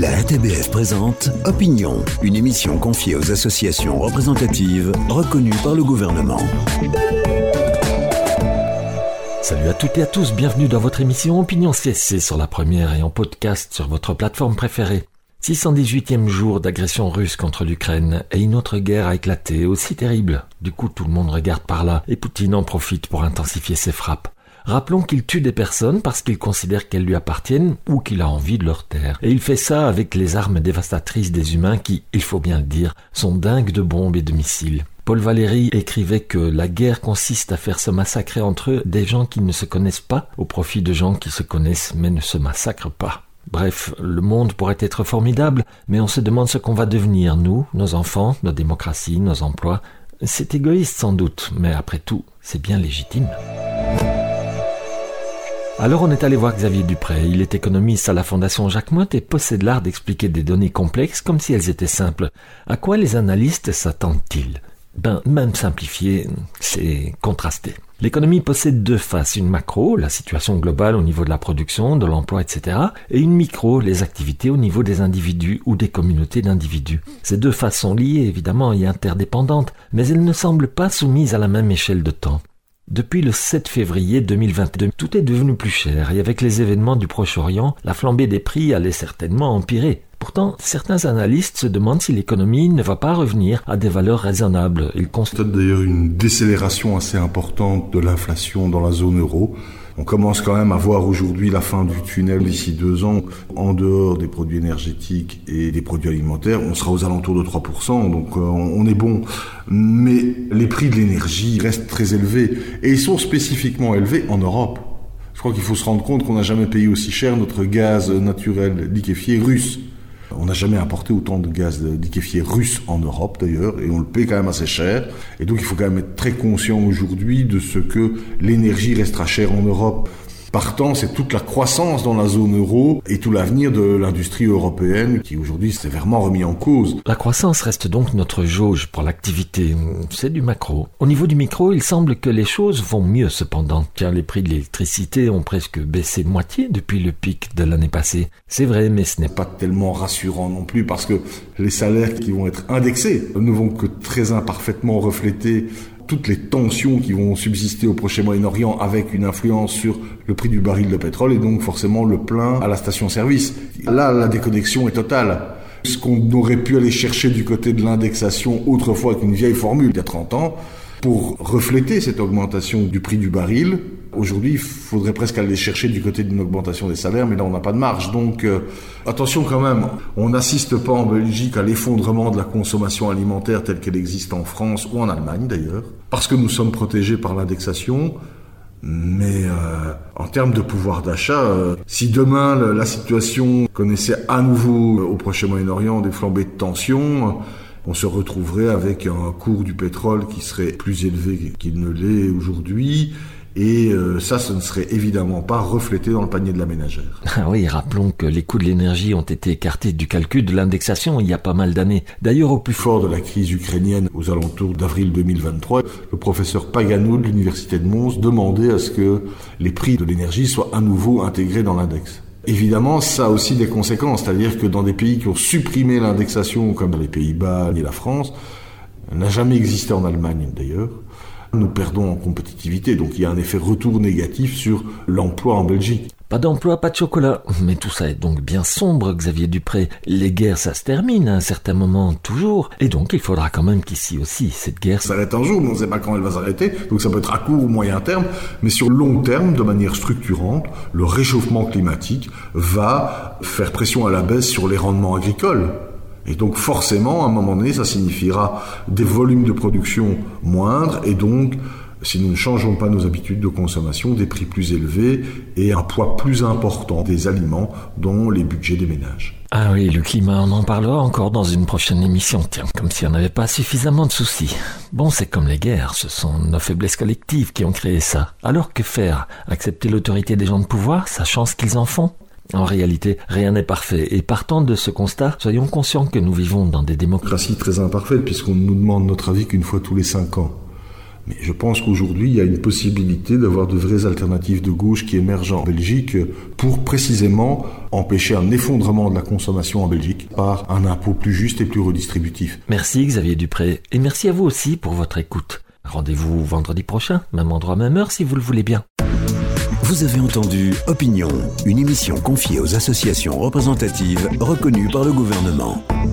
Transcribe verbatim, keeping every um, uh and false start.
La R T B F présente Opinion, une émission confiée aux associations représentatives reconnues par le gouvernement. Salut à toutes et à tous, bienvenue dans votre émission Opinion C S C sur la première et en podcast sur votre plateforme préférée. six cent dix-huitième jour d'agression russe contre l'Ukraine et une autre guerre a éclaté, aussi terrible. Du coup, tout le monde regarde par là et Poutine en profite pour intensifier ses frappes. Rappelons qu'il tue des personnes parce qu'il considère qu'elles lui appartiennent ou qu'il a envie de leur taire. Et il fait ça avec les armes dévastatrices des humains qui, il faut bien le dire, sont dingues de bombes et de missiles. Paul Valéry écrivait que la guerre consiste à faire se massacrer entre eux des gens qui ne se connaissent pas au profit de gens qui se connaissent mais ne se massacrent pas. Bref, le monde pourrait être formidable, mais on se demande ce qu'on va devenir, nous, nos enfants, nos démocraties, nos emplois. C'est égoïste sans doute, mais après tout, c'est bien légitime. Alors on est allé voir Xavier Dupré, il est économiste à la Fondation Jacques Motte et possède l'art d'expliquer des données complexes comme si elles étaient simples. À quoi les analystes s'attendent-ils ? Ben, même simplifié, c'est contrasté. L'économie possède deux faces, une macro, la situation globale au niveau de la production, de l'emploi, et cetera, et une micro, les activités au niveau des individus ou des communautés d'individus. Ces deux faces sont liées, évidemment, et interdépendantes, mais elles ne semblent pas soumises à la même échelle de temps. Depuis le sept février deux mille vingt-deux, tout est devenu plus cher, et avec les événements du Proche-Orient, la flambée des prix allait certainement empirer. Pourtant, certains analystes se demandent si l'économie ne va pas revenir à des valeurs raisonnables. Ils constatent d'ailleurs une décélération assez importante de l'inflation dans la zone euro. On commence quand même à voir aujourd'hui la fin du tunnel d'ici deux ans. En dehors des produits énergétiques et des produits alimentaires, on sera aux alentours de trois pour cent, donc euh, on est bon. Mais les prix de l'énergie restent très élevés, et ils sont spécifiquement élevés en Europe. Je crois qu'il faut se rendre compte qu'on n'a jamais payé aussi cher notre gaz naturel liquéfié russe. On n'a jamais importé autant de gaz liquéfié russe en Europe d'ailleurs, et on le paye quand même assez cher. Et donc il faut quand même être très conscient aujourd'hui de ce que l'énergie restera chère en Europe. Partant, c'est toute la croissance dans la zone euro et tout l'avenir de l'industrie européenne qui aujourd'hui s'est sévèrement remis en cause. La croissance reste donc notre jauge pour l'activité. C'est du macro. Au niveau du micro, il semble que les choses vont mieux cependant, car les prix de l'électricité ont presque baissé de moitié depuis le pic de l'année passée. C'est vrai, mais ce n'est pas pas tellement rassurant non plus parce que les salaires qui vont être indexés ne vont que très imparfaitement refléter toutes les tensions qui vont subsister au proche Moyen-Orient avec une influence sur le prix du baril de pétrole et donc forcément le plein à la station-service. Là, la déconnexion est totale. Ce qu'on aurait pu aller chercher du côté de l'indexation autrefois avec une vieille formule il y a trente ans, pour refléter cette augmentation du prix du baril, aujourd'hui, il faudrait presque aller chercher du côté d'une augmentation des salaires, mais là, on n'a pas de marge. Donc, euh, attention quand même, on n'assiste pas en Belgique à l'effondrement de la consommation alimentaire telle qu'elle existe en France ou en Allemagne d'ailleurs, parce que nous sommes protégés par l'indexation. Mais euh, en termes de pouvoir d'achat, euh, si demain la, la situation connaissait à nouveau euh, au proche Moyen-Orient des flambées de tension, on se retrouverait avec un cours du pétrole qui serait plus élevé qu'il ne l'est aujourd'hui. Et euh, ça, ce ne serait évidemment pas reflété dans le panier de la ménagère. Ah oui, rappelons que les coûts de l'énergie ont été écartés du calcul de l'indexation il y a pas mal d'années. D'ailleurs, au plus fort de la crise ukrainienne, aux alentours d'avril deux mille vingt-trois, le professeur Pagano de l'université de Mons demandait à ce que les prix de l'énergie soient à nouveau intégrés dans l'index. Évidemment, ça a aussi des conséquences, c'est-à-dire que dans des pays qui ont supprimé l'indexation, comme les Pays-Bas et la France, elle n'a jamais existé en Allemagne d'ailleurs, nous perdons en compétitivité, donc il y a un effet retour négatif sur l'emploi en Belgique. Pas d'emploi, pas de chocolat. Mais tout ça est donc bien sombre, Xavier Dupré. Les guerres, ça se termine à un certain moment, toujours. Et donc, il faudra quand même qu'ici aussi, cette guerre s'arrête un jour, mais on ne sait pas quand elle va s'arrêter. Donc ça peut être à court ou moyen terme. Mais sur le long terme, de manière structurante, le réchauffement climatique va faire pression à la baisse sur les rendements agricoles. Et donc forcément, à un moment donné, ça signifiera des volumes de production moindres et donc, si nous ne changeons pas nos habitudes de consommation, des prix plus élevés et un poids plus important des aliments dans les budgets des ménages. Ah oui, le climat, on en parlera encore dans une prochaine émission, tiens, comme si on n'avait pas suffisamment de soucis. Bon, c'est comme les guerres, ce sont nos faiblesses collectives qui ont créé ça. Alors que faire ? Accepter l'autorité des gens de pouvoir, sachant ce qu'ils en font ? En réalité, rien n'est parfait. Et partant de ce constat, soyons conscients que nous vivons dans des démocraties très imparfaites, puisqu'on nous demande notre avis qu'une fois tous les cinq ans. Mais je pense qu'aujourd'hui, il y a une possibilité d'avoir de vraies alternatives de gauche qui émergent en Belgique pour précisément empêcher un effondrement de la consommation en Belgique par un impôt plus juste et plus redistributif. Merci Xavier Dupré et merci à vous aussi pour votre écoute. Rendez-vous vendredi prochain, même endroit, même heure si vous le voulez bien. Vous avez entendu Opinion, une émission confiée aux associations représentatives reconnues par le gouvernement.